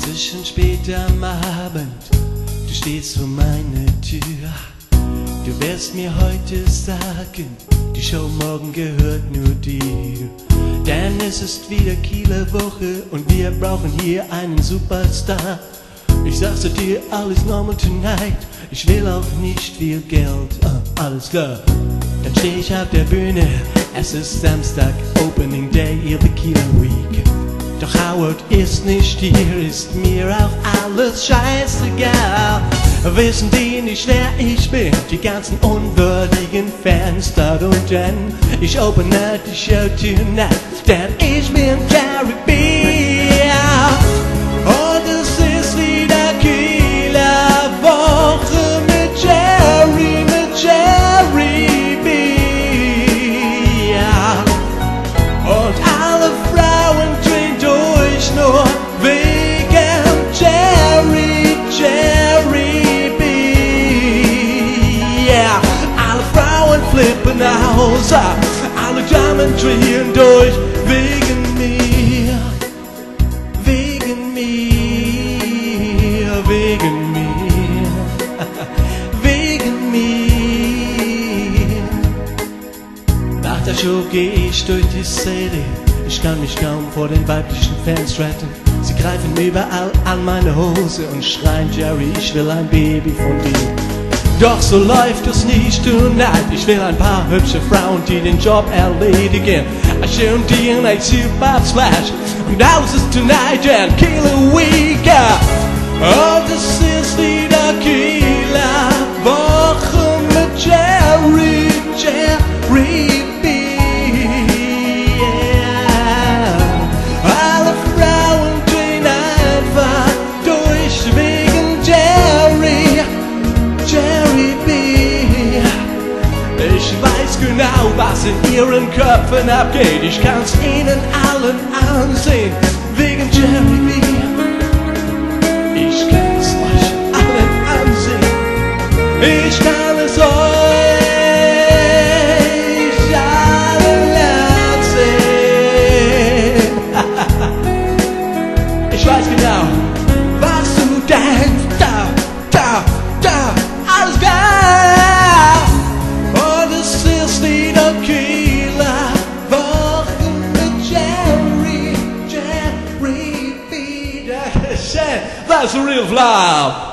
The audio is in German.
ist schon spät am Abend, du stehst vor meiner Tür. Du wirst mir heute sagen, die Show morgen gehört nur dir. Denn es ist wieder Kieler Woche und wir brauchen hier einen Superstar. Ich sag zu dir, alles normal tonight, ich will auch nicht viel Geld, alles klar. Dann steh ich auf der Bühne, es ist Samstag, Opening Day ihrer Kieler Week. Doch Howard ist nicht hier, ist mir auch alles scheißegal. Wissen die nicht, wer ich bin, die ganzen unwürdigen Fans dort unten. Ich opene die Show tonight, denn ich bin Jerry B. Und es ist wieder Kieler Woche mit Jerry B. Und alle Frauen drehen durch, nur wegen Jerry B. Alle Frauen flippen aus, alle Damen drehen durch, wegen mir, wegen mir, wegen mir, wegen mir. Nach der Show geh ich durch die City, ich kann mich kaum vor den weiblichen Fans retten. Sie greifen überall an meine Hose und schreien, Jerry, ich will ein Baby von dir. Doch so läuft es nicht tonight. Ich will ein paar hübsche Frauen, die den Job erledigen. Ein schön DNA Super Splash. Und alles ist tonight and Kieler Week. Und es ist wieder Kieler Woche mit Jerry B. Alle Frauen drehen einfach durch wegen Jerry B. Ich weiß genau, was in ihren Köpfen abgeht. Ich kann's ihnen allen ansehen, wegen Jerry B. Ich kann's euch allen ansehen. Ich kann es euch allen ansehen. Ich weiß genau, was du denkst. Alles klar. Und es ist wieder Kieler Woche mit Jerry B. That's a real flower.